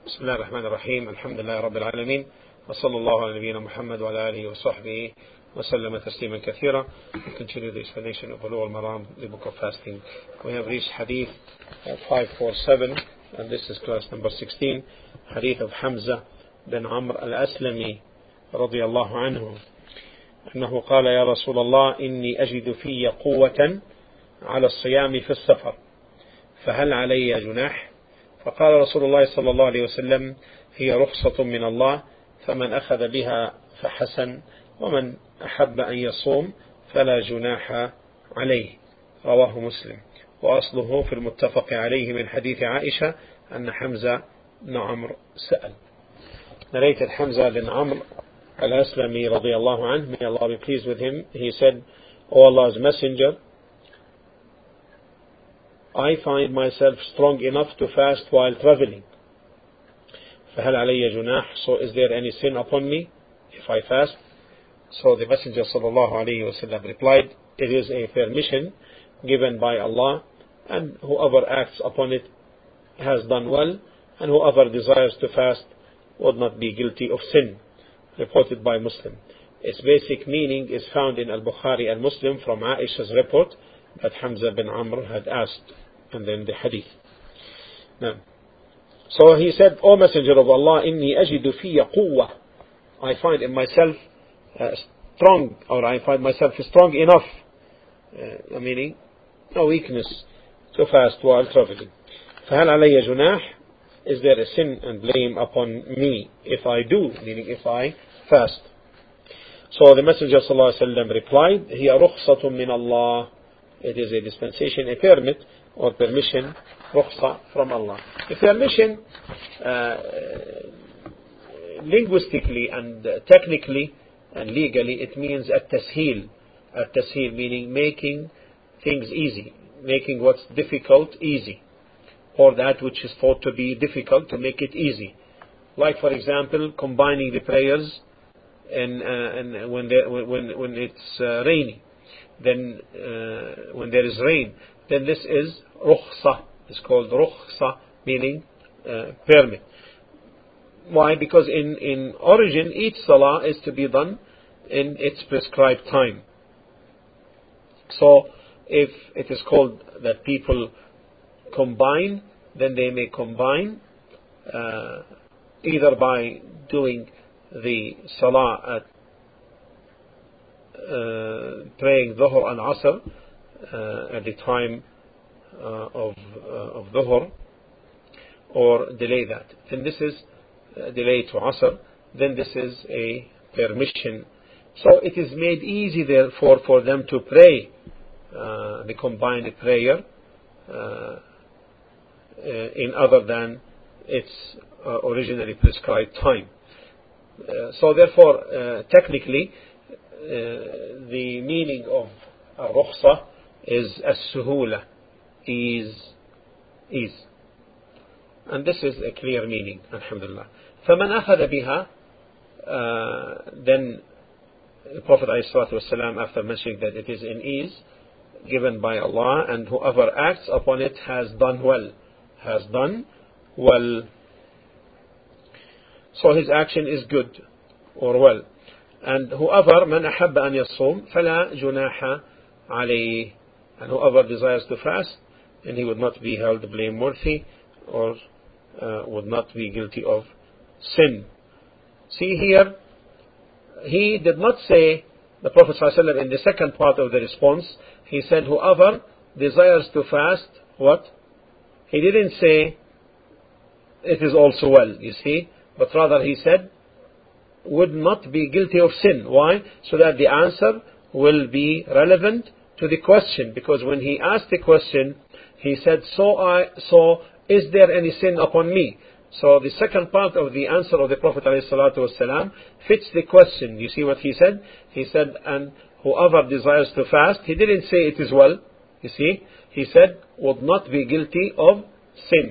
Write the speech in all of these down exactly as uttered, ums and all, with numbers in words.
بسم الله الرحمن الرحيم. الحمد لله رب العالمين، وصلى الله على نبينا محمد وعلى آله وصحبه وسلم تسليما كثيرا. We continue the explanation of Bulugh al-Maram, the book of fasting. We have reached hadith five forty-seven, and this is class number sixteen, hadith of Hamza bin Amr al-Aslami رضي الله عنه أنه قال يا رسول الله إني أجد في قوة على الصيام في السفر فهل علي جناح؟ فقال رسول الله صلى الله عليه وسلم هي رخصة من الله فمن أخذ بها فحسن ومن أحب أن يصوم فلا جناح عليه. رواه مسلم، وأصله في المتفق عليه من حديث عائشة أن حمزة بن عمرو سأل. Narrated Hamza bin Amr al-Aslami رضي الله عنه, may Allah be pleased with him, he said, O Allah's Messenger, I find myself strong enough to fast while traveling. فهل علي جناح? So is there any sin upon me if I fast? So the Messenger sallallahu alayhi wa sallam replied, it is a permission given by Allah, and whoever acts upon it has done well, and whoever desires to fast would not be guilty of sin. Reported by Muslim. Its basic meaning is found in Al-Bukhari and Muslim from Aisha's report that Hamza bin Amr had asked, and then the hadith. Now, so he said, O Messenger of Allah, inni ajidu fiyya quwwa, I find in myself uh, strong, or I find myself strong enough, uh, meaning no weakness, to fast while traveling. فهل علي جناح? Is there a sin and blame upon me if I do, meaning if I fast? So the Messenger sallallahu alaihi wasallam replied, هي رخصة من الله, it is a dispensation, a permit or permission, rukhsa from Allah. A permission, uh, linguistically and uh, technically and legally, it means at-tasheel. At-tasheel meaning making things easy, making what's difficult easy, or that which is thought to be difficult to make it easy. Like, for example, combining the prayers and, uh, and when, there, when, when it's uh, rainy, then uh, when there is rain, then this is rukhsa. It's called rukhsa, meaning uh, permit. Why? Because in, in origin, each salah is to be done in its prescribed time. So if it is called that people combine, then they may combine uh, either by doing the salah at uh, praying dhuhr and asr uh, at the time uh, of uh, of dhuhr, or delay that. Then this is uh, delay to asr. Then this is a permission. So it is made easy, therefore, for them to pray uh, the combined prayer Uh, Uh, in other than its uh, originally prescribed time. Uh, so therefore, uh, technically, uh, the meaning of al-rukhsa is as-suhula, ease, ease. And this is a clear meaning, alhamdulillah. فَمَنْ أَخَذَ بِهَا, uh, then the Prophet ﷺ, after mentioning that it is in ease, given by Allah, and whoever acts upon it has done well, has done well. So his action is good or well. And whoever من أحب أن يصوم فلا جناح عليه, and whoever desires to fast, and he would not be held blameworthy or uh, would not be guilty of sin. See here, he did not say, the Prophet ﷺ, in the second part of the response, he said whoever desires to fast, what? He didn't say it is also well, you see, but rather he said would not be guilty of sin. Why? So that the answer will be relevant to the question, because when he asked the question, he said, so I, so is there any sin upon me? So the second part of the answer of the Prophet ﷺ fits the question. You see what he said? He said, and whoever desires to fast, he didn't say it is well, you see, he said would not be guilty of sin.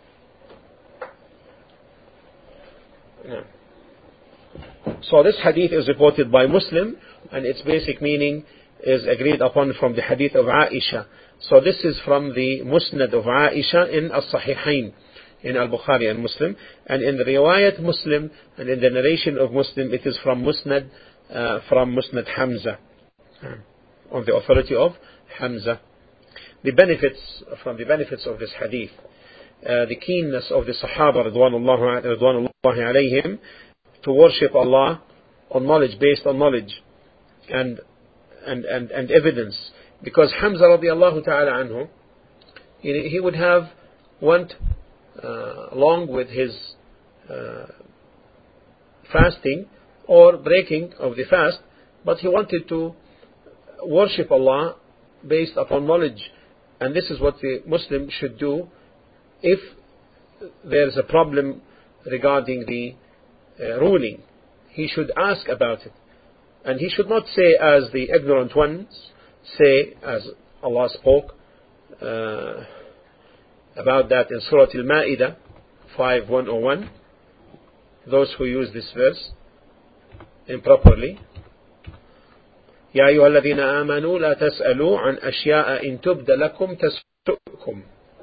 Yeah. So this hadith is reported by Muslim, and its basic meaning is agreed upon from the hadith of Aisha. So this is from the Musnad of Aisha in As-Sahihain. in Al-Bukhari and Muslim, and in the riwayat Muslim and in the narration of Muslim, it is from Musnad, uh, from Musnad Hamza, uh, on the authority of Hamza. The benefits, from the benefits of this hadith, uh, the keenness of the Sahaba Ridwanullahi alayhim to worship Allah on knowledge, based on knowledge and and and, and evidence. Because Hamza radiallahu ta'ala anhu, he, he would have went uh, along with his uh, fasting or breaking of the fast, but he wanted to worship Allah based upon knowledge. And this is what the Muslim should do if there is a problem regarding the uh, ruling. He should ask about it. And he should not say as the ignorant ones say, as Allah spoke uh, about that in Surah Al-Ma'idah five one oh one, those who use this verse improperly. يا أيها الذين آمنوا لا تسألوا عن أشياء إن تبد لكم تسؤكم.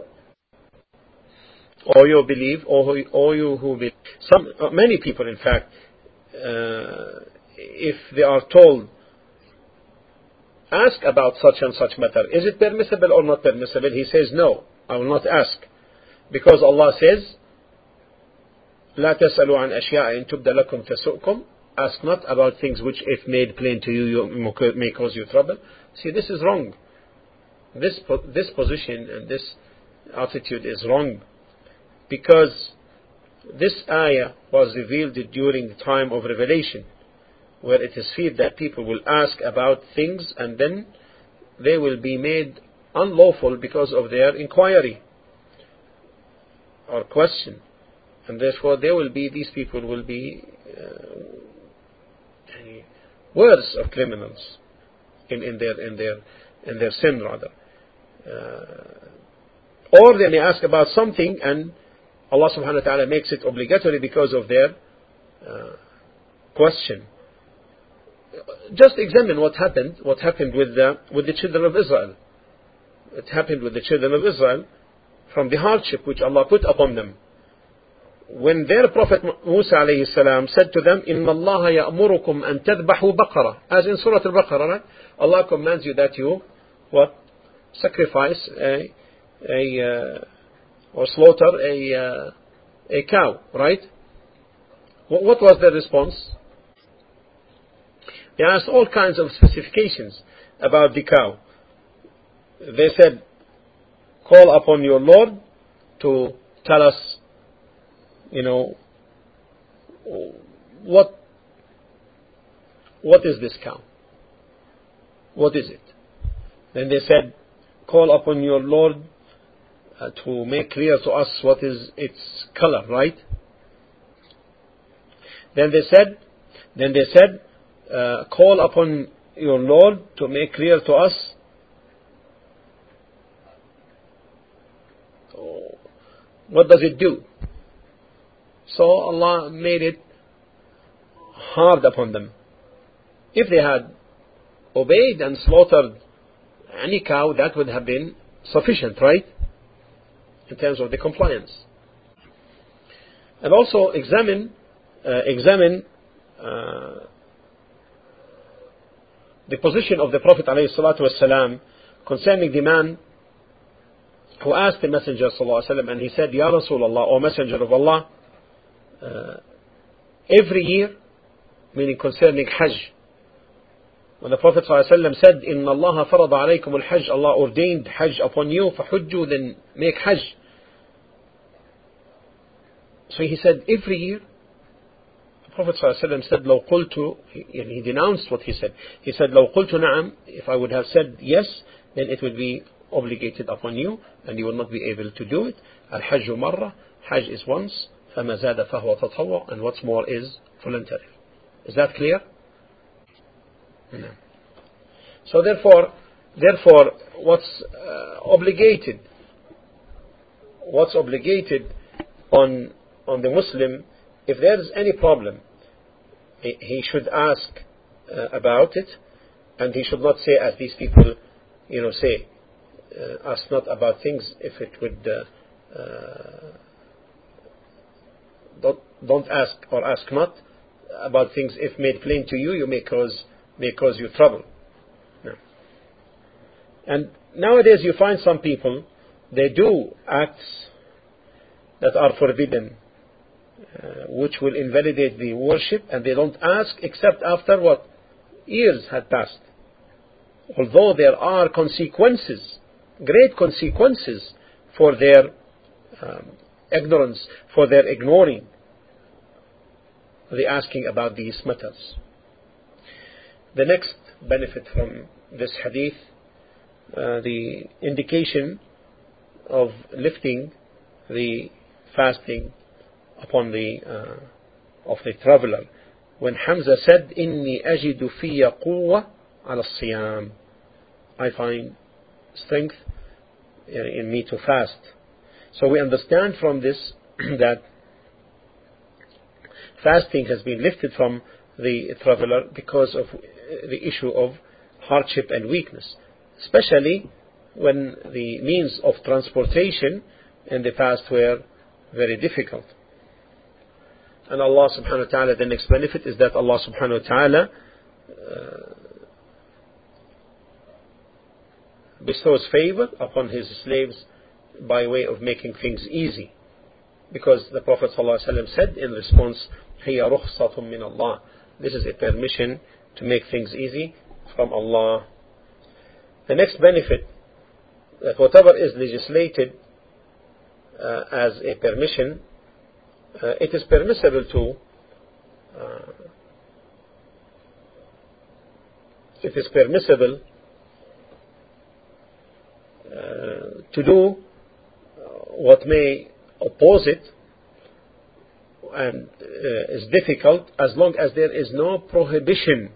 Or you believe, or, or you who believe. Some, many people, in fact, uh, if they are told, ask about such and such matter, is it permissible or not permissible? He says, no, I will not ask. Because Allah says, لا تسألوا عن أشياء إن تبد لكم تسؤكم. Ask not about things which, if made plain to you, you may cause you trouble. See, this is wrong. This, this position and this attitude is wrong. Because this ayah was revealed during the time of revelation, where it is feared that people will ask about things and then they will be made unlawful because of their inquiry or question. And therefore there will be, these people will be uh, worse of criminals in, in their in their in their sin rather. Uh, or they may ask about something and Allah subhanahu wa ta'ala makes it obligatory because of their uh, question. Just examine what happened, what happened with the, with the children of Israel. It happened with the children of Israel from the hardship which Allah put upon them. When their Prophet Musa alayhi salam said to them, إِنَّ اللَّهَ يَأْمُرُكُمْ أَن تَذْبَحُوا بَقَرَةً, as in Surah Al-Baqarah, right? Allah commands you that you, what? Sacrifice a, a uh, or slaughter a, uh, a cow, right? What, what was their response? They asked all kinds of specifications about the cow. They said, call upon your Lord to tell us, you know, what what is this cow? What is it? Then they said, call upon your Lord uh, to make clear to us what is its color, right? Then they said, then they said, uh, call upon your Lord to make clear to us what does it do. So Allah made it hard upon them. If they had obeyed and slaughtered any cow, that would have been sufficient, right? In terms of the compliance. And also examine, uh, examine uh, the position of the Prophet ﷺ concerning the man who asked the Messenger ﷺ, and he said, Ya Rasulullah, O Messenger of Allah, Uh, every year, meaning concerning Hajj, when the Prophet ﷺ said, إِنَّ اللَّهَ فَرَضَ عَلَيْكُمُ الْحَجِّ, Allah ordained Hajj upon you, فَحُجُّوا, then make Hajj. So he said, every year. The Prophet ﷺ said, لو قلت, he, he denounced what he said. He said, لو قلت نعم, if I would have said yes, then it would be obligated upon you, and you will not be able to do it. Al-Hajj marra, Hajj is once, فما زاد فهو تطوع, and what's more is voluntary. Is that clear? No. So therefore, therefore, what's uh, obligated, what's obligated on on the Muslim, if there is any problem, he, he should ask uh, about it, and he should not say, as these people, you know, say, uh, ask not about things if it would. Uh, uh, don't ask or ask not about things. If made plain to you, you may cause may cause you trouble. No. And nowadays you find some people, they do acts that are forbidden, uh, which will invalidate the worship, and they don't ask except after what? Years had passed. Although there are consequences, great consequences for their um, ignorance, for their ignoring the asking about these matters. The next benefit from this hadith, uh, the indication of lifting the fasting upon the uh, of the traveler. When Hamza said, "Inni ajidu fiyya quwwa ala siyam," I find strength in me to fast. So we understand from this that fasting has been lifted from the traveler because of the issue of hardship and weakness, especially when the means of transportation in the past were very difficult. And Allah subhanahu wa ta'ala, the next benefit is that Allah subhanahu wa ta'ala uh, bestows favor upon His slaves by way of making things easy. Because the Prophet ﷺ said in response, هِيَ رُخْصَةٌ مِّنَ اللَّهِ, this is a permission to make things easy from Allah. The next benefit, that whatever is legislated uh, as a permission, uh, it is permissible to uh, it is permissible uh, to do what may oppose it and uh, is difficult, as long as there is no prohibition.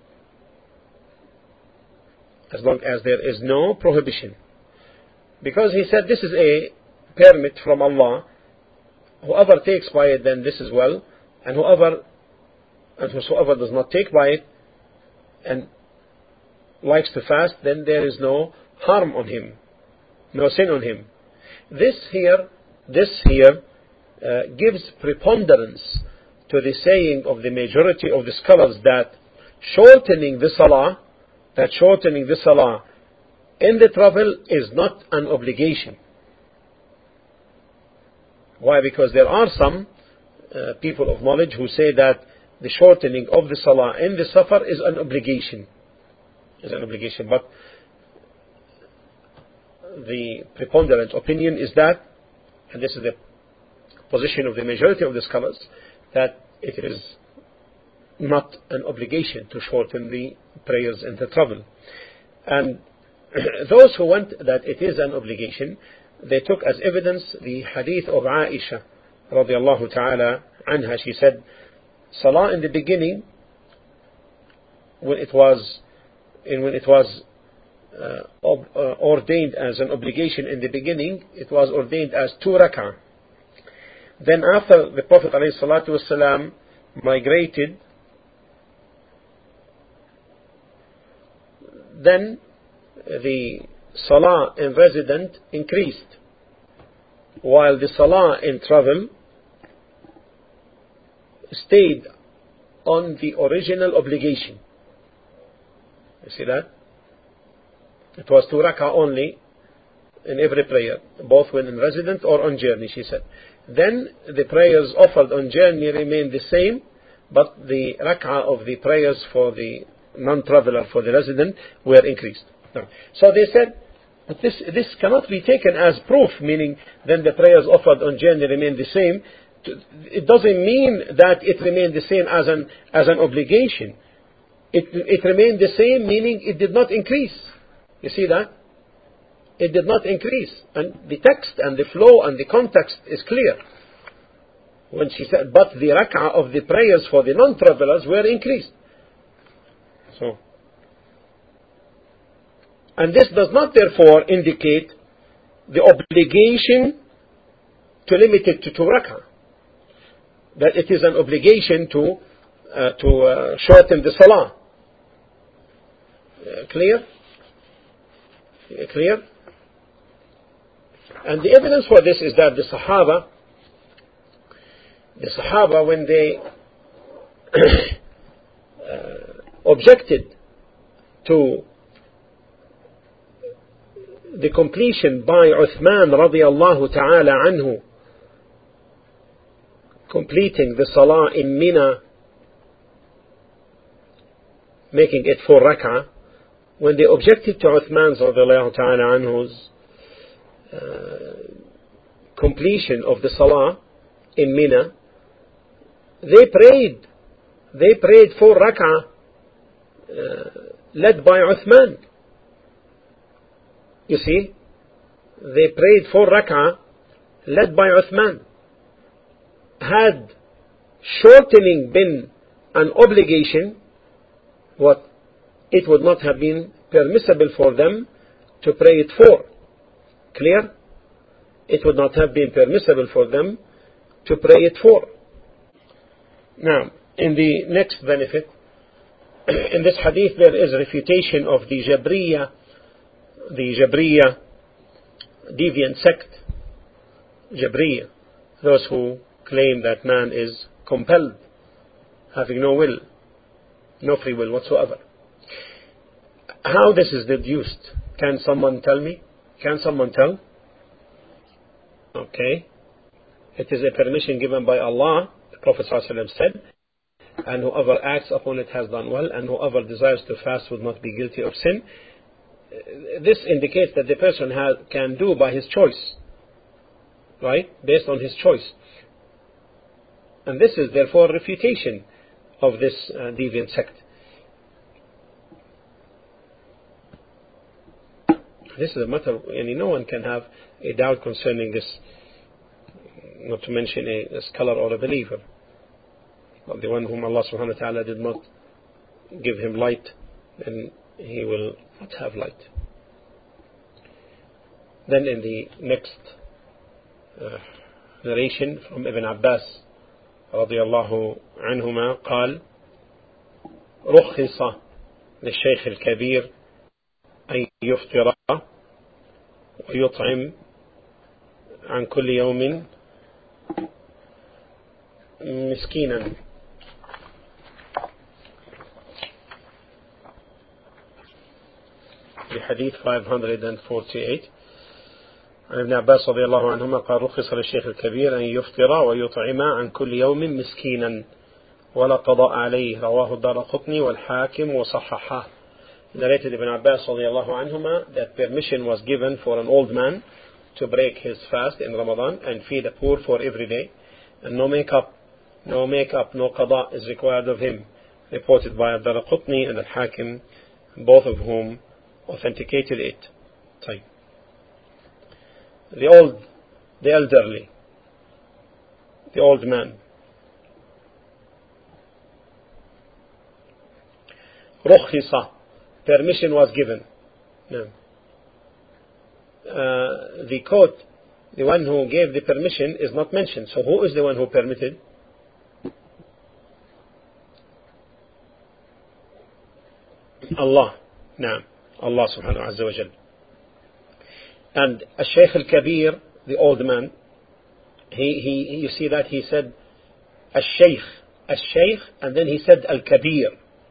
As long as there is no prohibition. Because he said this is a permit from Allah. Whoever takes by it, then this is well. And whoever and whosoever does not take by it and likes to fast, then there is no harm on him, no sin on him. This here, this here uh, gives preponderance to the saying of the majority of the scholars that shortening the salah, that shortening the salah in the travel is not an obligation. Why? Because there are some uh, people of knowledge who say that the shortening of the salah in the safar is an obligation. Is an obligation, but the preponderant opinion is that, and this is the position of the majority of the scholars, that it is not an obligation to shorten the prayers in the travel. And those who went that it is an obligation, they took as evidence the hadith of Aisha radiallahu ta'ala anha. She said, Salah in the beginning, when it was in when it was uh, ob, uh, ordained as an obligation in the beginning, it was ordained as two rak'ah. Then after the Prophet alayhi salatu wasalam migrated, then the salah in resident increased, while the salah in travel stayed on the original obligation. You see that? It was two rak'ah only in every prayer, both when in resident or on journey, she said. Then the prayers offered on journey remained the same, but the rak'ah of the prayers for the non-traveler, for the resident, were increased. No. So they said, but this, this cannot be taken as proof, meaning then the prayers offered on journey remain the same. It doesn't mean that it remained the same as an, as an obligation. It, it remained the same, meaning it did not increase. You see that? It did not increase. And the text and the flow and the context is clear. When she said, but the rak'ah of the prayers for the non-travelers were increased. So, and this does not therefore indicate the obligation to limit it to two rak'ah. That it is an obligation to uh, to uh, shorten the salah. Uh, clear? Uh, clear? And the evidence for this is that the Sahaba, the Sahaba, when they uh, objected to the completion by Uthman radiallahu ta'ala anhu, completing the salah in Mina, making it four rak'ah, when they objected to Uthman radiallahu ta'ala anhu's uh, completion of the salah in Mina, they prayed, they prayed four rak'ah uh, led by Uthman. You see, they prayed four rak'ah led by Uthman. Had shortening been an obligation, what it would not have been permissible for them to pray it four. Clear? It would not have been permissible for them to pray it four. Now, in the next benefit, in this hadith there is refutation of the Jabriya, the Jabriya deviant sect. Jabriya, those who claim that man is compelled, having no will, no free will whatsoever. How this is deduced? Can someone tell me? Can someone tell? Okay. It is a permission given by Allah, the Prophet ﷺ said, and whoever acts upon it has done well, and whoever desires to fast would not be guilty of sin. This indicates that the person has, can do by his choice, right? Based on his choice. And this is therefore refutation of this uh, deviant sect. This is a matter, and no one can have a doubt concerning this, not to mention a, a scholar or a believer. But the one whom Allah subhanahu wa ta'ala did not give him light, then he will not have light. Then in the next uh, narration from Ibn Abbas رضي الله عنهما قال: رخص للشيخ الكبير أن يفطر ويطعم عن كل يوم مسكينا. بحديث five forty-eight عن ابن عباس رضي الله عنهما قال: رخص للشيخ الكبير أن يفطر ويطعم عن كل يوم مسكينا ولا قضاء عليه. رواه الدارقطني والحاكم وصححه. Narrated Ibn Abbas رضي الله عنهما that permission was given for an old man to break his fast in Ramadan and feed the poor for every day, and no makeup, no makeup, no qada is required of him. Reported by Ad-Daraqutni and Al-Hakim, both of whom authenticated it. طيب. The old, the elderly, the old man. رخص, permission was given. No. Uh, the quote, the one who gave the permission is not mentioned. So who is the one who permitted? Allah. نعم. Allah subhanahu wa ta'ala. And Al-Shaykh Al-Kabir, the old man, he, he, you see that he said Al-Shaykh, Al-Shaykh, and then he said Al-Kabir.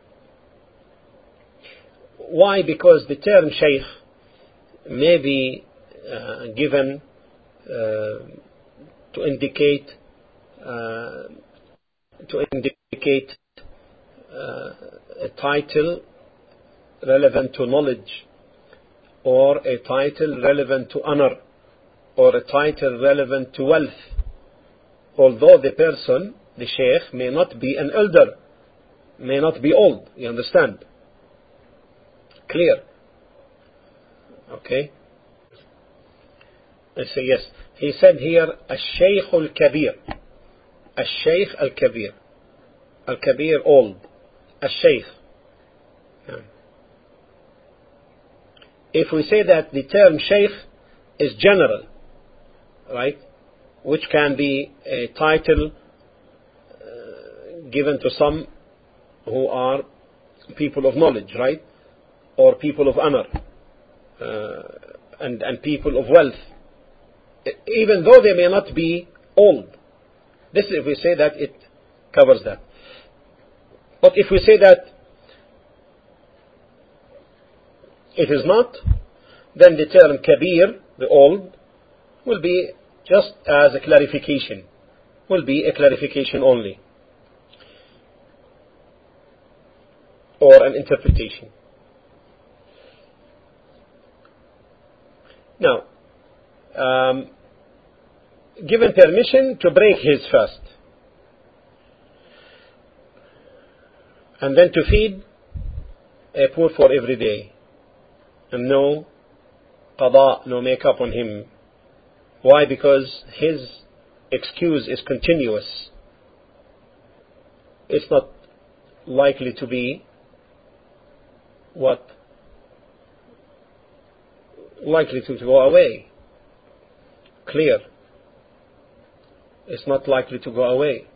Why? Because the term Shaykh may be uh, given uh, to indicate uh, to indicate uh, a title relevant to knowledge, or a title relevant to honor, or a title relevant to wealth, although the person, the Shaykh, may not be an elder, may not be old. You understand? Clear? Okay. I say yes. He said here, Al-Shaykh Al-Kabir. Al-Shaykh Al-Kabir. Al-Kabir, old. Al-Shaykh. Yeah. If we say that the term Shaykh is general, right, which can be a title uh, given to some who are people of knowledge, right, or people of honor, uh, and, and people of wealth, even though they may not be old, This, if we say that, it covers that. But if we say that it is not, then the term kabir, the old, will be just as a clarification, will be a clarification only, or an interpretation. Now, um, given permission to break his fast, and then to feed a poor for every day, and no qada, no makeup on him. Why? Because his excuse is continuous. It's not likely to be what? Likely to, to go away. Clear. It's not likely to go away.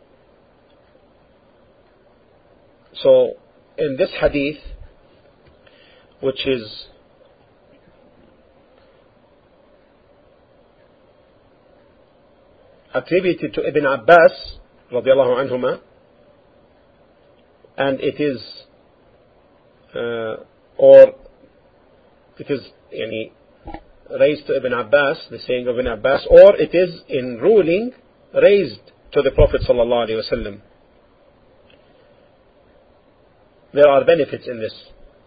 So, in this hadith, which is attributed to Ibn Abbas radiallahu anhuma, and it is uh, or it is yani, raised to Ibn Abbas, the saying of Ibn Abbas, or it is in ruling raised to the Prophet sallallahu alaihi wasallam. There are benefits in this,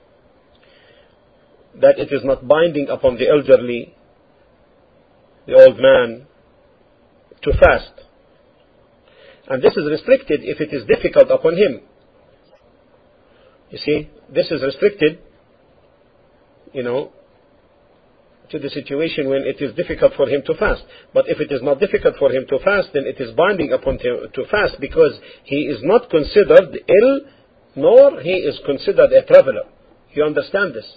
that it is not binding upon the elderly, the old man, to fast, and this is restricted if it is difficult upon him. You see, this is restricted, you know, to the situation when it is difficult for him to fast. But if it is not difficult for him to fast, then it is binding upon him to fast, because he is not considered ill, nor he is considered a traveler. You understand this?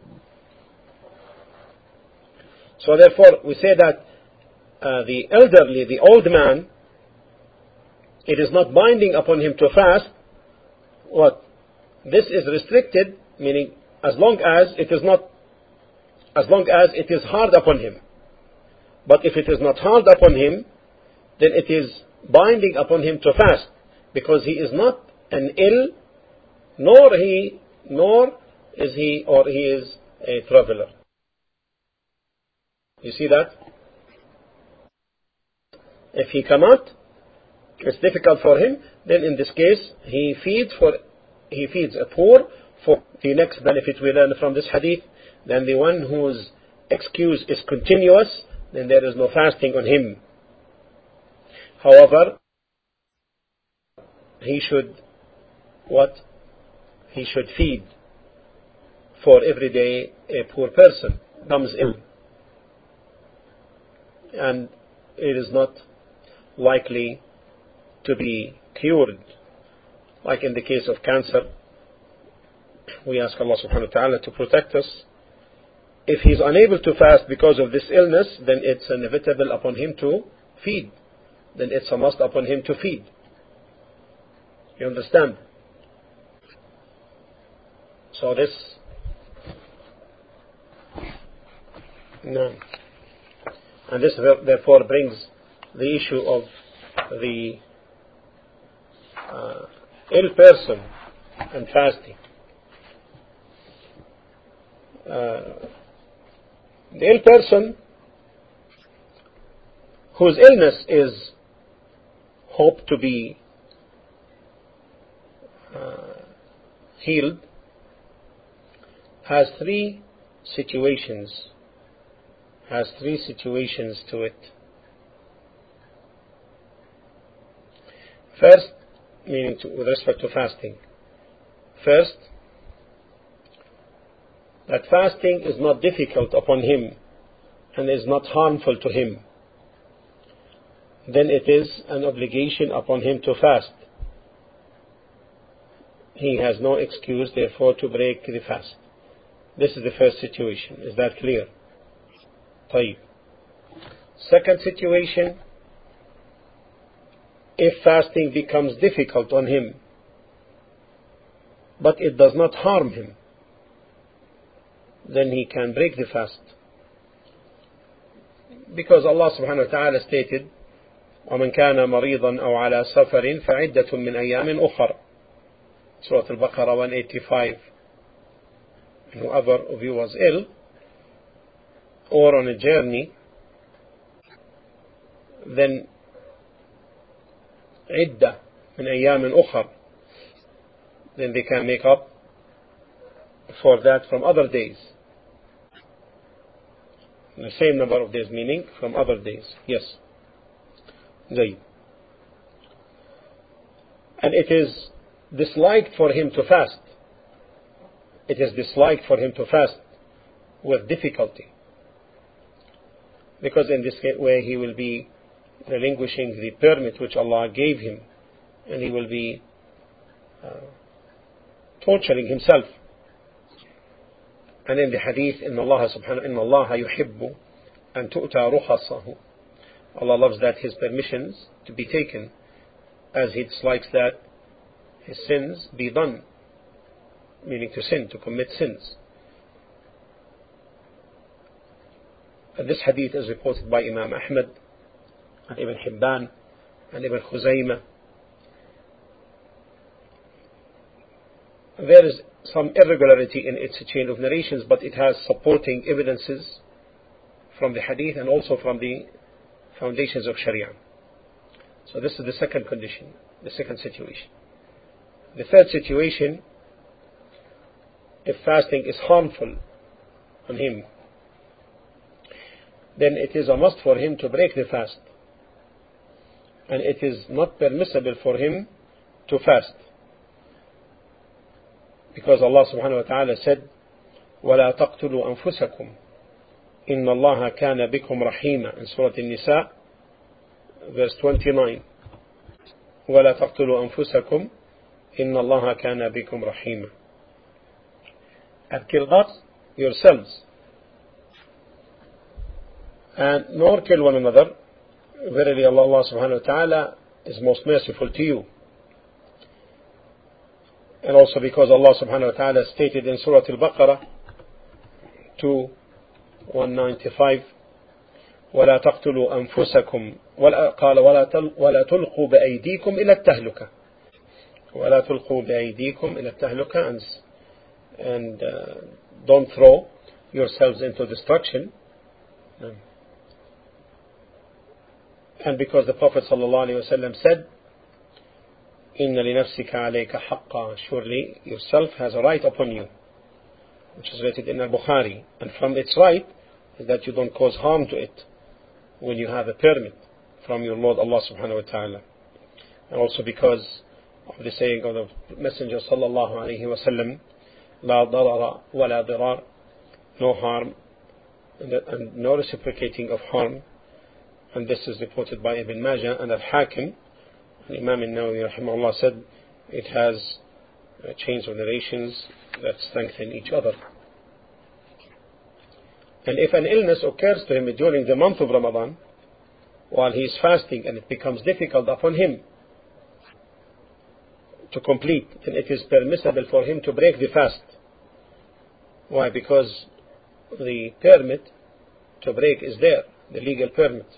So therefore, we say that uh, the elderly, the old man, it is not binding upon him to fast. What? This is restricted, meaning as long as it is not, as long as it is hard upon him. But if it is not hard upon him, then it is binding upon him to fast, because he is not an ill, nor he, nor is he, or he is a traveler. You see that? If he cannot, it's difficult for him, then in this case he feeds for he feeds a poor. For the next benefit we learn from this hadith, then the one whose excuse is continuous, then there is no fasting on him. However, he should what? He should feed for every day a poor person comes ill, and it is not likely to be cured. Like in the case of cancer, we ask Allah subhanahu wa ta'ala to protect us. If he is unable to fast because of this illness, then it's inevitable upon him to feed. Then it's a must upon him to feed. You understand? So this, no. And this therefore brings the issue of the uh, ill person and fasting. Uh, the ill person whose illness is hoped to be uh, healed has three situations, has three situations to it. First, meaning to, with respect to fasting. First, that fasting is not difficult upon him and is not harmful to him. Then it is an obligation upon him to fast. He has no excuse, therefore, to break the fast. This is the first situation. Is that clear? طيب. Second situation, if fasting becomes difficult on him, but it does not harm him, then he can break the fast. Because Allah subhanahu wa ta'ala stated ومن كان مريضا أو على سفر فعدة من أيام أخر. Surah Al-Baqarah one eighty-five. Whoever of you was ill or on a journey, then عدة من أيام أخر, then they can make up for that from other days. The same number of days, meaning from other days. Yes. Zayd. And it is disliked for him to fast. It is disliked for him to fast with difficulty, because in this way he will be relinquishing the permit which Allah gave him, and he will be uh, torturing himself. And in the hadith, إن الله سبحانه إن الله يحب أن تؤتى رخصه, Allah loves that His permissions to be taken, as He dislikes that His sins be done, meaning to sin, to commit sins. And this hadith is reported by Imam Ahmad and Ibn Hibban and Ibn Khuzaymah. There is some irregularity in its chain of narrations, but it has supporting evidences from the hadith and also from the foundations of Sharia. So this is the second condition, the second situation. The third situation, if fasting is harmful on him, then it is a must for him to break the fast, and it is not permissible for him to fast, because Allah subhanahu wa ta'ala said, وَلَا تَقْتُلُوا أَنفُسَكُمْ إِنَّ اللَّهَ كَانَ بِكُمْ رَحِيمًا, in Surah An-Nisa, verse twenty-nine. وَلَا تَقْتُلُوا أَنفُسَكُمْ إِنَّ اللَّهَ كَانَ بِكُمْ رَحِيمًا. And kill not yourselves, and nor kill one another. Verily Allah subhanahu wa ta'ala is most merciful to you. And also because Allah subhanahu wa ta'ala stated in Surah Al-Baqarah two one ninety-five, وَلَا تَقْتُلُوا أَنفُسَكُمْ قال وَلَا تُلْقُوا بِأَيْدِيكُمْ إِلَى التَّهْلُكَةِ وَلَا تُلْقُوا بِأَيْدِيكُمْ إِلَى التَّهْلُكَةِ, and, and uh, don't throw yourselves into destruction. And because the Prophet ﷺ said, إِنَّ لِنَفْسِكَ عَلَيْكَ حَقًّا, surely yourself has a right upon you, which is rated in Al-Bukhari. And from its right is that you don't cause harm to it when you have a permit from your Lord Allah subhanahu wa ta'ala. And also because of the saying of the Messenger sallallahu alayhi wa sallam, لا ضرر ولا ضرار, no harm and no reciprocating of harm. And this is reported by Ibn Majah and Al-Hakim. And Imam al-Nawawi rahimahullah said it has chains of narrations that strengthen each other. And if an illness occurs to him during the month of Ramadan, while he is fasting, and it becomes difficult upon him to complete, then it is permissible for him to break the fast. Why? Because the permit to break is there, the legal permit.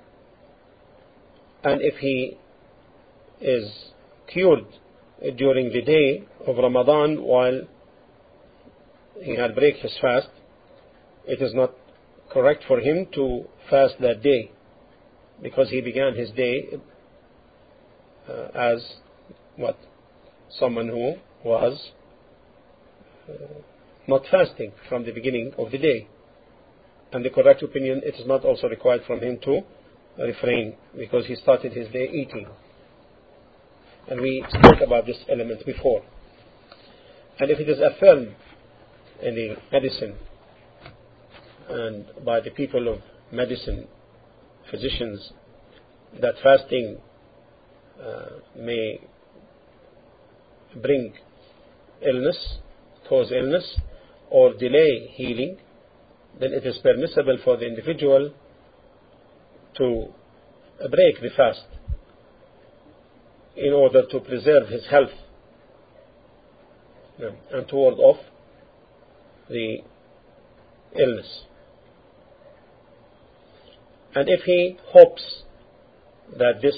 And if he is cured during the day of Ramadan while he had break his fast, it is not correct for him to fast that day, because he began his day uh, as what? Someone who was uh, not fasting from the beginning of the day. And the correct opinion, it is not also required from him to refrain, because he started his day eating. And we spoke about this element before. And if it is affirmed in the medicine and by the people of medicine, physicians, that fasting uh, may bring illness, cause illness, or delay healing, then it is permissible for the individual to break the fast in order to preserve his health and to ward off the illness. And if he hopes that this,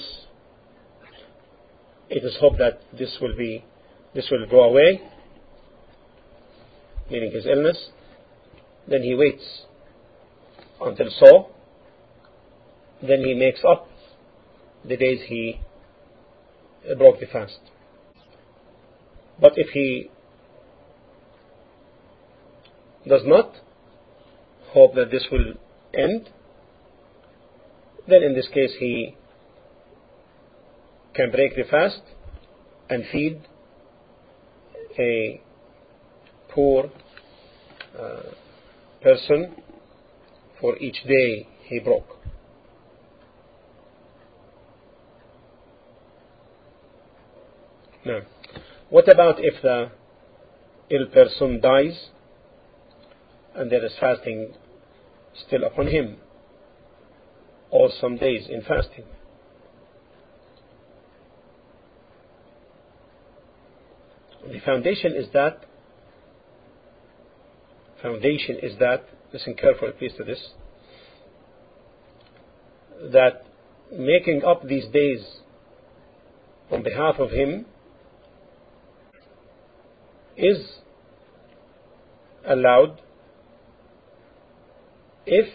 it is hoped that this will be, this will go away, meaning his illness. Then he waits until so. Then he makes up the days he broke the fast. But if he does not hope that this will end, then in this case he can break the fast and feed a poor uh, person for each day he broke. Now, what about if the ill person dies and there is fasting still upon him, or some days in fasting? The foundation is that, foundation is that, listen carefully please to this, that making up these days on behalf of him is allowed if,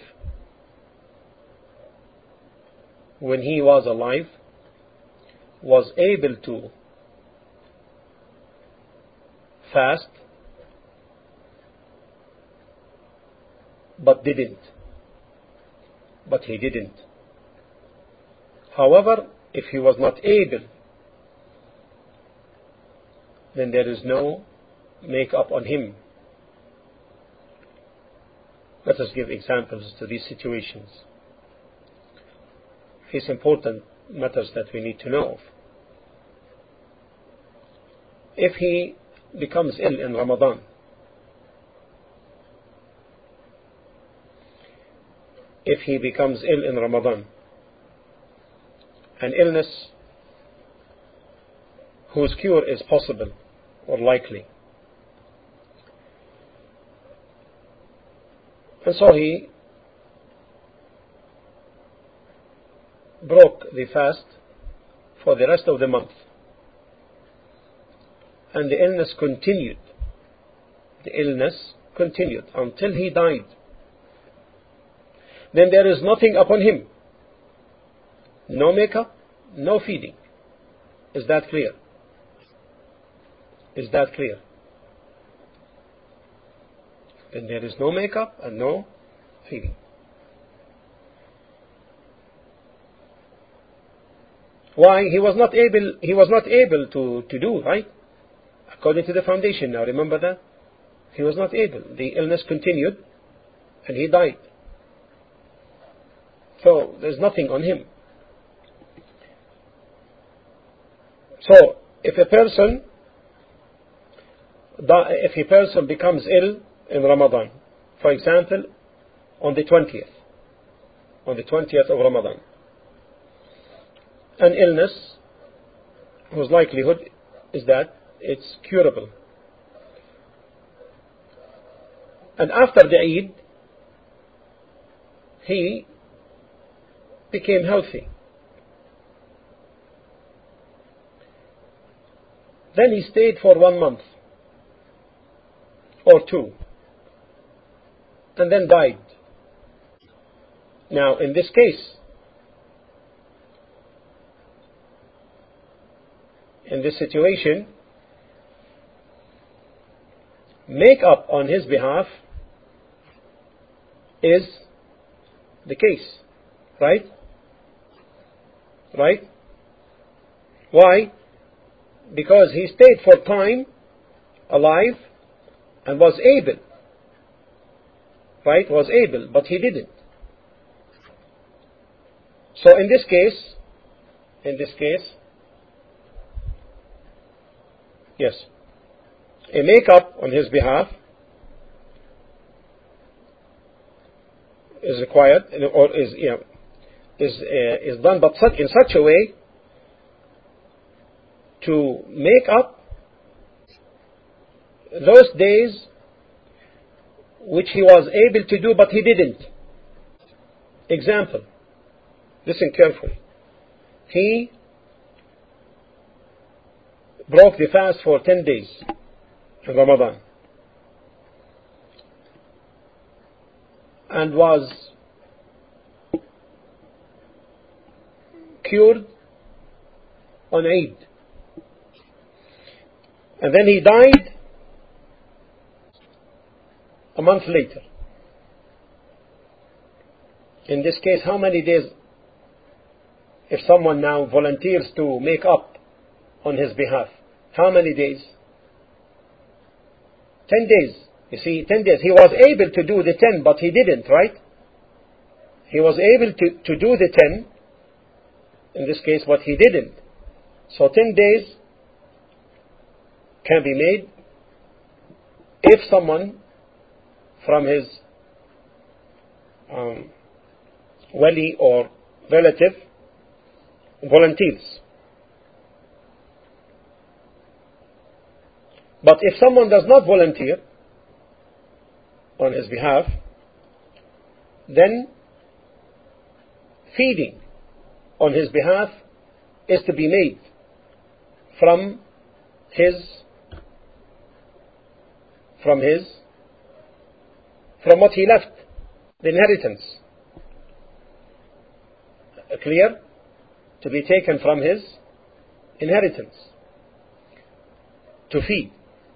when he was alive, was able to fast but didn't. But he didn't. However, if he was not able, then there is no make up on him. Let us give examples to these situations. These important matters that we need to know of. If he becomes ill in Ramadan, if he becomes ill in Ramadan, an illness whose cure is possible or likely, and so he broke the fast for the rest of the month, and the illness continued. The illness continued until he died. Then there is nothing upon him. No makeup, no feeding. Is that clear? Is that clear? Then there is no makeup and no feeding. Why? He was not able, he was not able to, to do, right? According to the foundation. Now remember that? He was not able. The illness continued and he died. So there's nothing on him. So if a person if a person becomes ill in Ramadan, for example, on the twentieth, on the twentieth of Ramadan, an illness whose likelihood is that it's curable, and after the Eid he became healthy, then he stayed for one month or two and then died. Now in this case, in this situation, make up on his behalf is the case, right? Right? Why? Because he stayed for time alive and was able, right? Was able, but he didn't. So in this case, in this case, yes, a make-up on his behalf is required, or is, you know, is uh, is done, but such, in such a way to make up those days which he was able to do but he didn't. Example, listen carefully. he broke the fast for ten days in Ramadan and was cured on Eid, and then he died a month later. In this case, how many days, if someone now volunteers to make up on his behalf, how many days? Ten days. You see, ten days. He was able to do the ten, but he didn't, right? He was able to, to do the ten, in this case, but he didn't. So ten days can be made if someone from his um, wali or relative volunteers. But if someone does not volunteer on his behalf, then feeding on his behalf is to be made from his from his from what he left, the inheritance. Clear? To be taken from his inheritance to feed.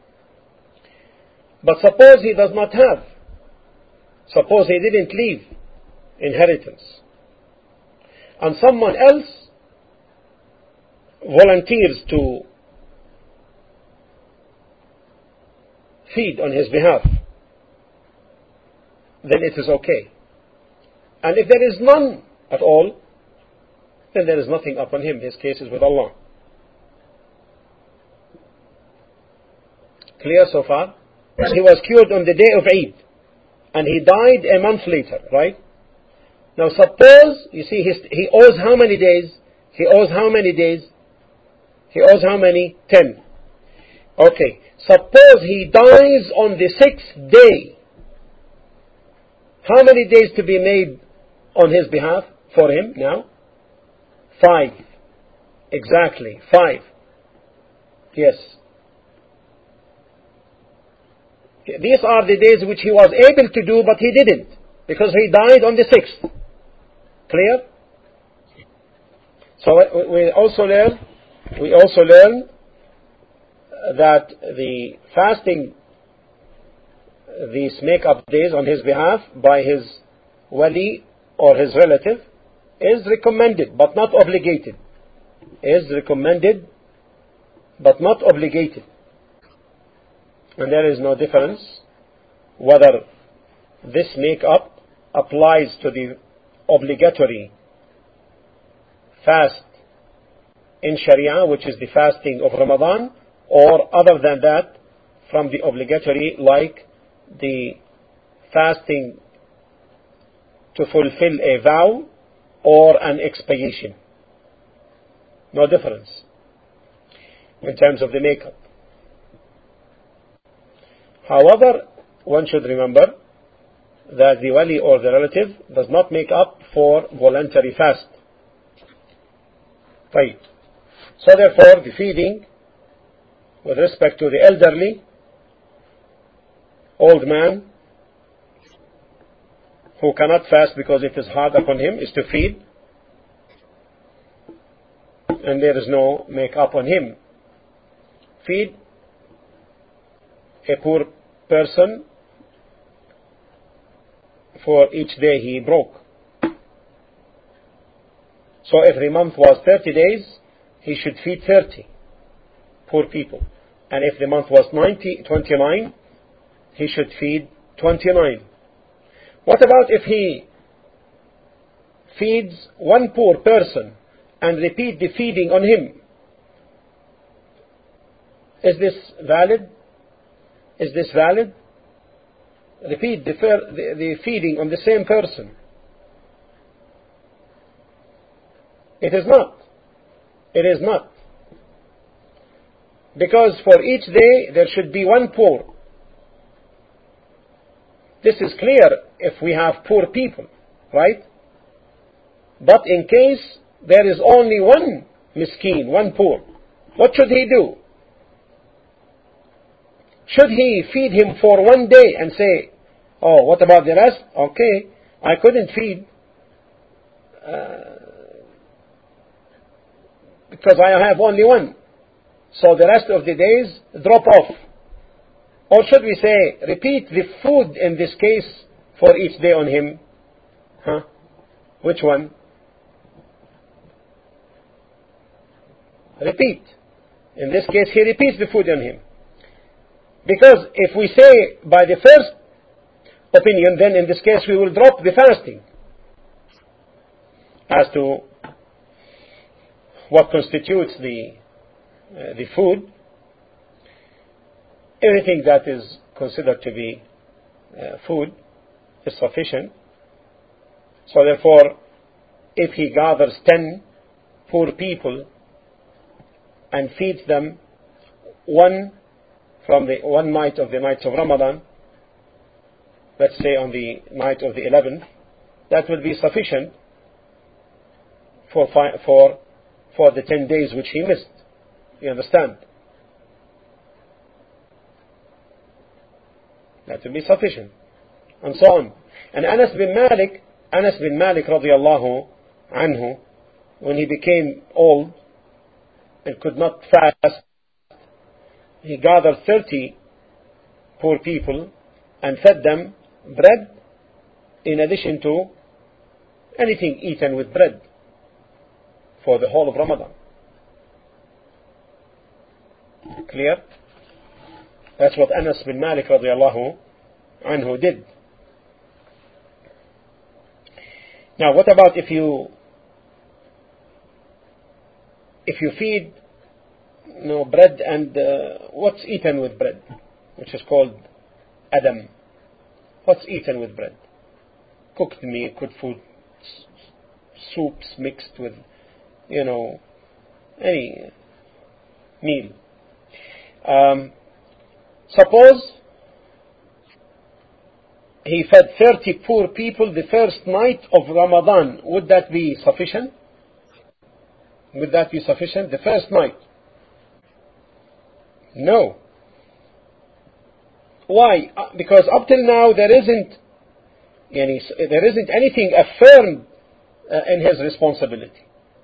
But suppose he does not have, suppose he didn't leave inheritance, and someone else volunteers to feed on his behalf, then it is okay. And if there is none at all, then there is nothing upon him. His case is with Allah. Clear so far? He was cured on the day of Eid, and he died a month later, right? Now suppose, you see, his, he owes how many days? He owes how many days? He owes how many? Ten. Okay. Suppose he dies on the sixth day. How many days to be made on his behalf for him now? Five. Exactly. Five. Yes. These are the days which he was able to do, but he didn't, because he died on the sixth. Clear? So we also learn, we also learn that the fasting these make-up days on his behalf by his wali or his relative is recommended, but not obligated. Is recommended, but not obligated. And there is no difference whether this make-up applies to the obligatory fast in Sharia, which is the fasting of Ramadan, or other than that, from the obligatory, like the fasting to fulfill a vow or an expiation. No difference in terms of the makeup. However, one should remember that the wali or the relative does not make up for voluntary fast. Right. So therefore, the feeding with respect to the elderly, old man, who cannot fast because it is hard upon him, is to feed, and there is no make up on him. Feed a poor person for each day he broke. So every month was thirty days, he should feed thirty poor people. And if the month was ninety, twenty-nine, he should feed twenty-nine. What about if he feeds one poor person and repeat the feeding on him? Is this valid? Is this valid? Repeat the, the, the feeding on the same person. It is not. It is not. Because for each day there should be one poor. This is clear if we have poor people, right? But in case there is only one miskin, one poor, what should he do? Should he feed him for one day and say, oh, what about the rest? Okay, I couldn't feed uh, because I have only one, so the rest of the days drop off. Or should we say, repeat the food in this case for each day on him? Huh? Which one? Repeat. In this case, he repeats the food on him. Because if we say by the first opinion, then in this case we will drop the fasting. As to what constitutes the, uh, the food, everything that is considered to be uh, food is sufficient. So therefore, if he gathers ten poor people and feeds them one from the one night of the nights of Ramadan, let's say on the night of the eleventh, that will be sufficient for fi- for for the ten days which he missed. You understand? That will be sufficient, and so on. And Anas bin Malik, Anas bin Malik radiallahu anhu, when he became old and could not fast, he gathered thirty poor people and fed them bread in addition to anything eaten with bread for the whole of Ramadan. Clear? That's what Anas bin Malik radiallahu anhu did. Now what about if you if you feed you know, bread and uh, what's eaten with bread, which is called adam? What's eaten with bread? Cooked meat, cooked food, s- soups mixed with, you know, any meal. Um, suppose he fed thirty poor people the first night of Ramadan. Would that be sufficient? Would that be sufficient? The first night? No. Why? Because up till now there isn't any, there isn't anything affirmed uh, in his responsibility.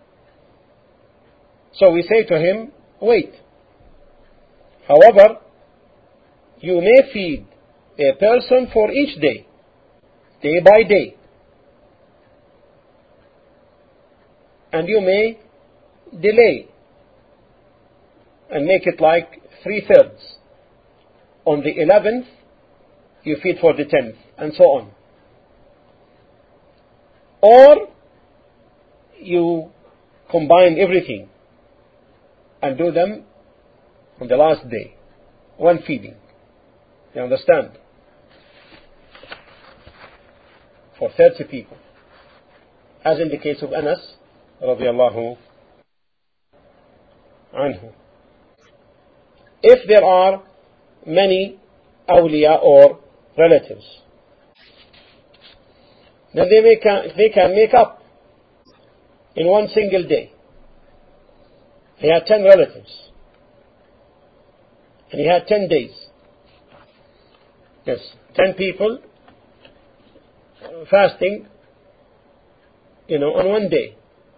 So we say to him, wait. However, you may feed a person for each day, day by day. And you may delay and make it like three thirds. On the eleventh, you feed for the tenth, and so on. Or you combine everything and do them on the last day, one feeding. You understand? For thirty people, as in the case of Anas radiallahu anhu. If there are many awliya or relatives, then they, may can, they can make up in one single day. He had ten relatives, and he had ten days. Yes, ten people fasting, you know, on one day.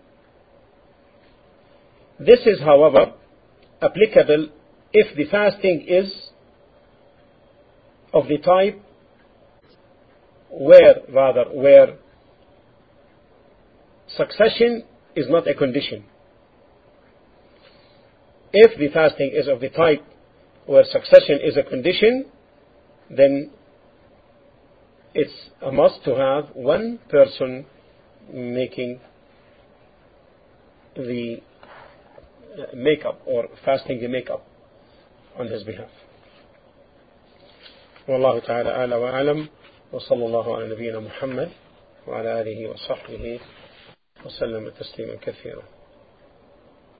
This is, however, applicable if the fasting is of the type where, rather, where succession is not a condition. If the fasting is of the type where succession is a condition, then it's a must to have one person making the makeup or fasting the makeup on his behalf. والله تعالى أعلى وأعلم وصلى الله على نبينا محمد وعلى آله وصحبه وسلم تسليما كثيرا.